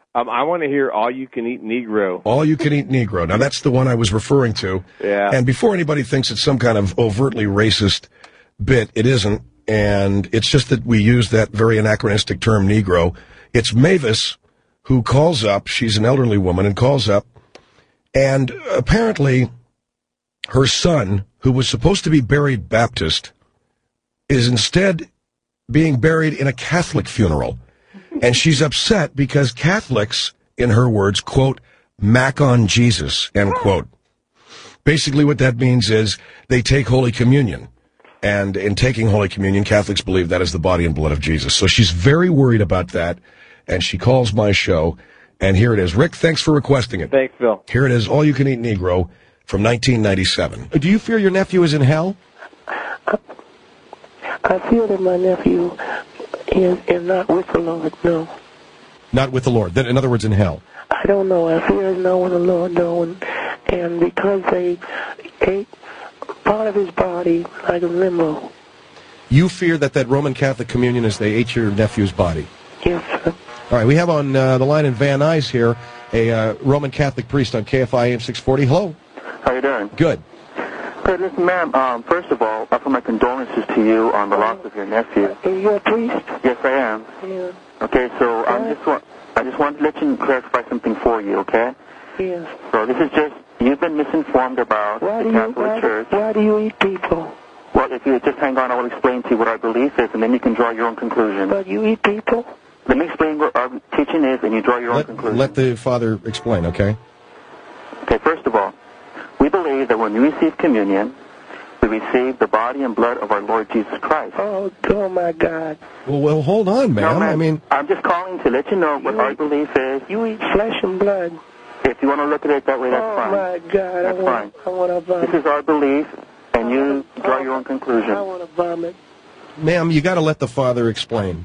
I want to hear All You Can Eat Negro. All You Can Eat Negro. Now, that's the one I was referring to. Yeah. And before anybody thinks it's some kind of overtly racist bit, it isn't. And it's just that we use that very anachronistic term, Negro. It's Mavis who calls up. She's an elderly woman and calls up. And apparently her son, who was supposed to be buried Baptist, is instead being buried in a Catholic funeral. And she's upset because Catholics, in her words, quote, mac on Jesus, end quote. Basically what that means is they take Holy Communion. And in taking Holy Communion, Catholics believe that is the body and blood of Jesus. So she's very worried about that, and she calls my show, and here it is. Rick, thanks for requesting it. Thanks, Phil. Here it is, All You Can Eat Negro from 1997. Do you fear your nephew is in hell? I feel that my nephew is not with the Lord, no. Not with the Lord. Then, in other words, in hell. I don't know. I fear he's not with the Lord, no. And because they ate part of his body like a limo. You fear that Roman Catholic communion is they ate your nephew's body? Yes, sir. All right, we have on the line in Van Nuys here a Roman Catholic priest on KFI AM 640. Hello. How you doing? Good. Good. Listen, ma'am, first of all, offer my condolences to you on the loss of your nephew. Are you a priest? Yes, I am. Yeah. Okay, so I just want to let you clarify something for you, okay? Yes. So this is just, you've been misinformed about the Catholic Church. Why do you eat people? Well, if you just hang on, I will explain to you what our belief is, and then you can draw your own conclusion. But you eat people? Let me explain what our teaching is, and you draw your own conclusion. Let the father explain, okay? Okay, first of all, we believe that when we receive communion, we receive the body and blood of our Lord Jesus Christ. Oh my God. Well, hold on, ma'am. No, ma'am. I mean, I'm just calling to let you know what our belief is. You eat flesh and blood. If you want to look at it that way, that's fine. Oh, my God. That's fine. I want to vomit. This is our belief, and you draw your own conclusion. I want to vomit. ma'am, you got to let the father explain.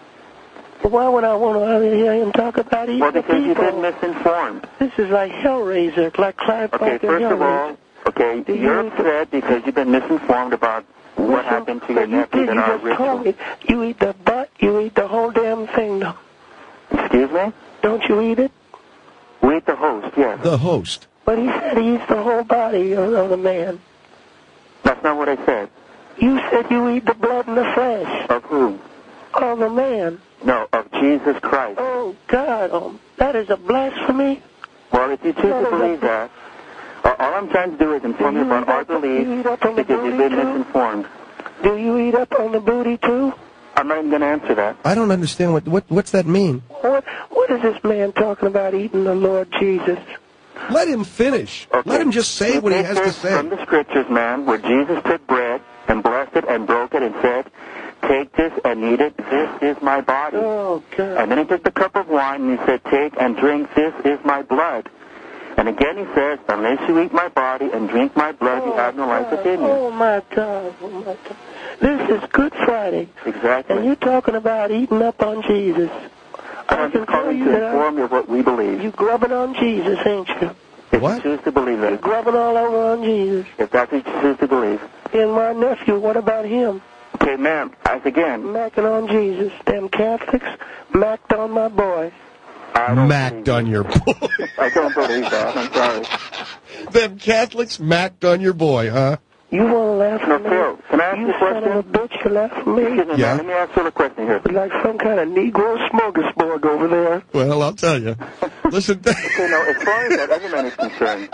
Why would I want to hear him talk about eating because people? you've been misinformed. This is like Hellraiser, like Clive Barker. Okay, first of all, you're upset because you've been misinformed about what happened to your nephew in our ritual. You eat the butt, you eat the whole damn thing, though. Excuse me? Don't you eat it? We eat the host, yes. The host. But he said he eats the whole body of the man. That's not what I said. You said you eat the blood and the flesh. Of whom? Of the man. No, of Jesus Christ. Oh, God. That is a blasphemy. Well, if you choose to believe that, all I'm trying to do is inform you about our belief because you've been misinformed. Do you eat up on the booty, too? I'm not even going to answer that. I don't understand. What's that mean? What is this man talking about eating the Lord Jesus? Let him finish. Okay. Let him just say what he has to say. From the scriptures, man, where Jesus took bread and blessed it and broke it and said, "Take this and eat it. This is my body." Oh, God. And then he took the cup of wine and he said, "Take and drink. This is my blood." And again he says, "Unless you eat my body and drink my blood, you have no life within you." Oh, my God. Oh, my God. This is Good Friday. Exactly. And you're talking about eating up on Jesus. I'm just calling to inform you of what we believe. You're grubbing on Jesus, ain't you? If you choose to believe that. You're grubbing all over on Jesus. If that's what you choose to believe. And my nephew, what about him? Okay, ma'am, as again. Macking on Jesus. Them Catholics macked on my boy. Macked on your boy. I don't believe that. I'm sorry. Them Catholics macked on your boy, huh? You want to laugh at me? Phil, can I ask you a question? You son of a bitch, you laugh at me? Excuse me, man, let me ask you a question here. Like some kind of Negro smorgasbord over there. Well, I'll tell you. Listen. Okay, now, as far as that other man is concerned.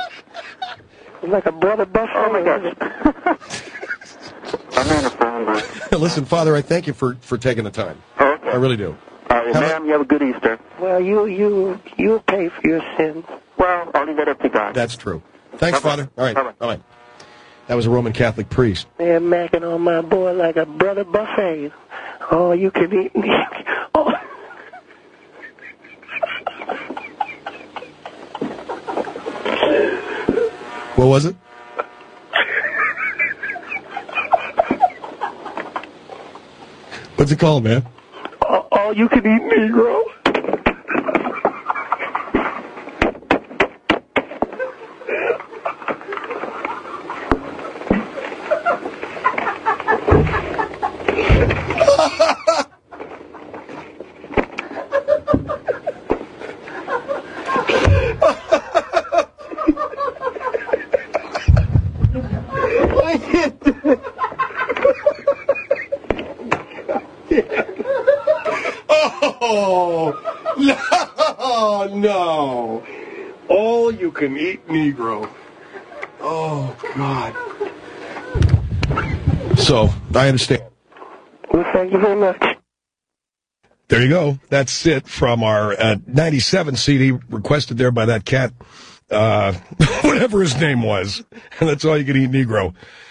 Like a brother buffalo. Oh, my gosh. I'm on the phone, but... Listen, Father, I thank you for taking the time. Okay. I really do. Ma'am, you have a good Easter. Well, you'll pay for your sins. Well, I'll leave that up to God. That's true. Thanks, Bye-bye. Father. All right. Bye-bye. Bye-bye. That was a Roman Catholic priest. They're macking on my boy like a brother buffet. Oh, you can eat me. Oh. What was it? What's it called, man? All you can eat Negro. No. All you can eat Negro. Oh, God. So, I understand. Well, thank you very much. There you go. That's it from our 97 CD requested there by that cat, whatever his name was. And that's all you can eat Negro.